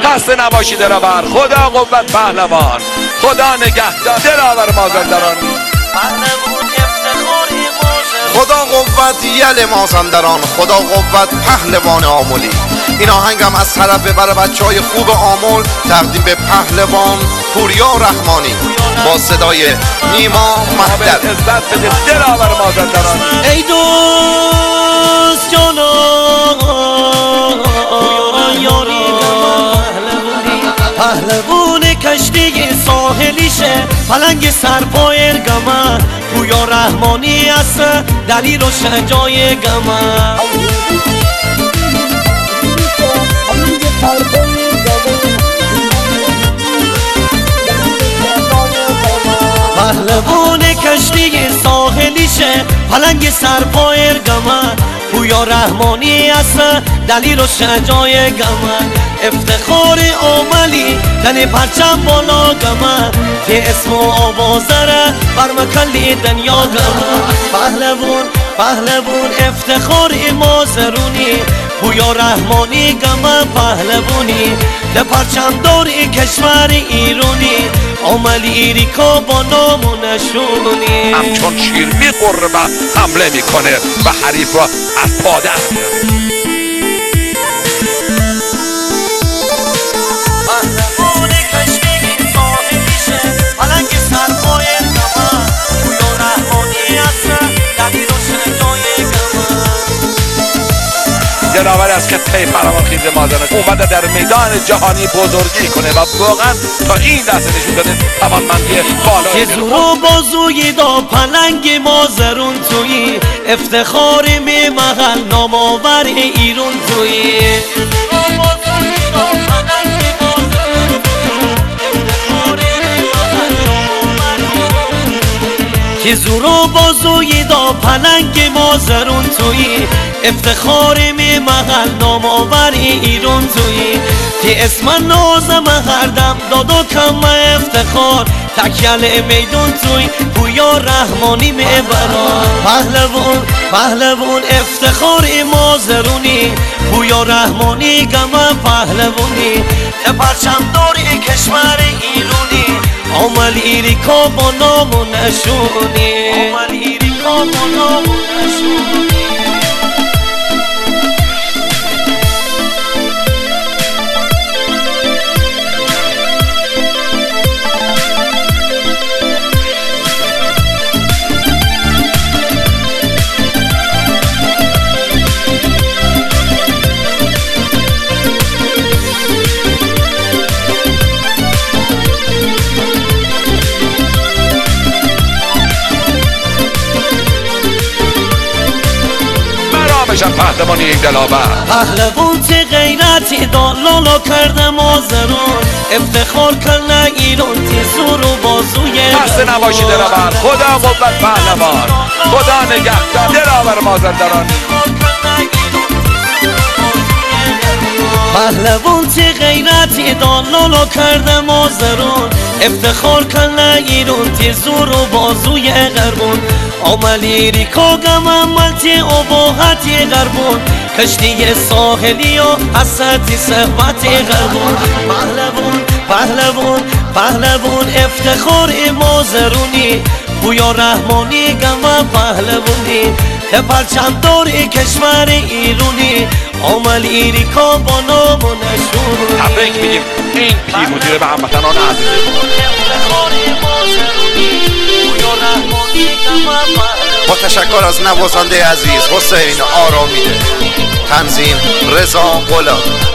خسته نباشی دلاور، خدا قوت پهلوان، خدا نگهدار دلاور مازندران. خدا قوت یل مازندران، خدا قوت پهلوان آملی. این آهنگم از طرف برای بچهای خوب آمل تقدیم به پهلوان پوریا رحمانی با صدای نیما مهدر. عزت بده دلاور مازندران. ای دوست جانا یاری پهلوان کشتی ساحلیشه، پلنگ سرپای ارگمه، پویا رحمانی است دلیل و شجای گمه. پهلوان کشتی ساحلیشه، پلنگ سرپای ارگمه، پویا رحمانی است دلیل و شجای گمه. افتخار آملی تن پرچم بالا گمه، که اسم و آوازره بر مکلی دنیا گمه. پهلوان افتخار مازرونی، پویا رحمانی گمه پهلوانی، ده پرچم دار کشور ایرانی، آملی ایریکا با نام و نشونی. همچون شیر میخوره و حمله میکنه و حریف را از پا در میاره. دلاور است که پی فراوان خیز مازندران اومده در میدان جهانی بزرگی کنه و واقعا تا این دسته نشون داده توانمندی بالایی. که زور و بازوی دا پلنگ مازرون تویی، افتخار می محل نامآور ایران تویی. که زور و بازوی دا پلنگ مازرون تویی، افتخار می محل نامآور ایران تویی. که اسم نازم هر دم دادا کم افتخار، تکیل میدون توی پویا رحمانی میبران. پهلوان افتخار مازرونی، پویا رحمانی گمه پهلوانی، پرچم داری کشور ایرانی، آمل ایریکا با نام و نشونی. آمل ایریکا با نام و نشونی. پهلوانی یک دلاور، پهلوان چه غیرتی دالالا کرده مازرون، افتخار کنه ایران تی زور و بازوی. خسته نباشی دلاور، خدا قوت پهلوان، خدا نگهدار دلاور مازندران. پهلوان چه غیرتی دالالا کرده مازرون، افتخار کنه ایران تی زور و بازوی غربون. آملی ایریکا گمه ملتی اباحتی غربون، کشتی ساحلی و حستی صحبت غربون. پهلوان افتخار مازرونی، پویا رحمانی گمه پهلوانی، که پرچم داری کشور ایرانی، آمل ایریکا با نام و نشونی. تبریک میگیم این پیروزی رو به هموطنان عزیز. با تشکر از نوازنده عزیز حسین آرامیده، تنظیم رضا غلام.